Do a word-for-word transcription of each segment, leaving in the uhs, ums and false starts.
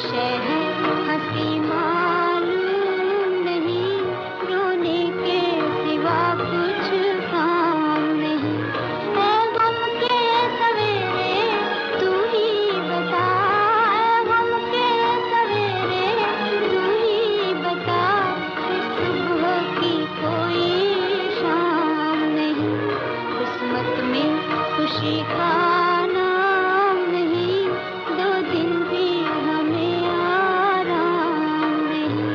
शय है हंसी मालूम नहीं, रोने के सिवा कुछ काम नहीं। है गम के सवेरे तू ही बता, है गम के सवेरे तू ही बता, इस सुबह की कोई शाम नहीं, किस्मत में खुशी का नाम नहीं, दो दिन भी हमें आराम नहीं।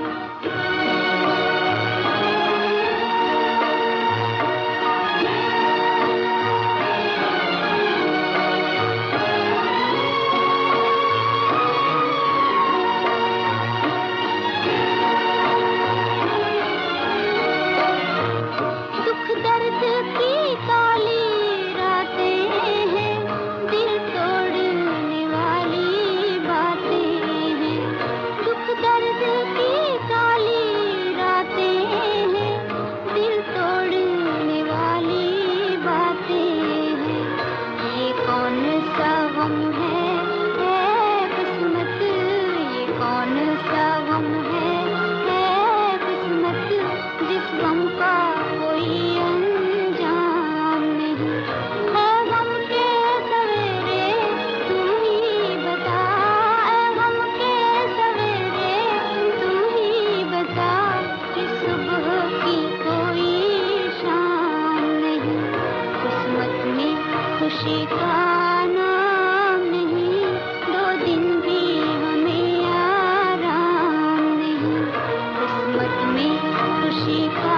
दुख दर्द की काली रातें हैं, दिल तोड़ने वाली बातें हैं। दुख दर्द की काली रातें हैं, दिल तोड़ने वाली बातें हैं। ये कौन सा गम है, है किस्मत, ये कौन सा गम है, है किस्मत, जिस गम का कोई अंजाम नहीं। है गम के सवेरे तू ही बता, है गम के सवेरे तू ही बता, कि सुबह की कोई शाम नहीं, किस्मत में खुशी का नाम नहीं, दो दिन भी हमें आराम नहीं, किस्मत में खुशी का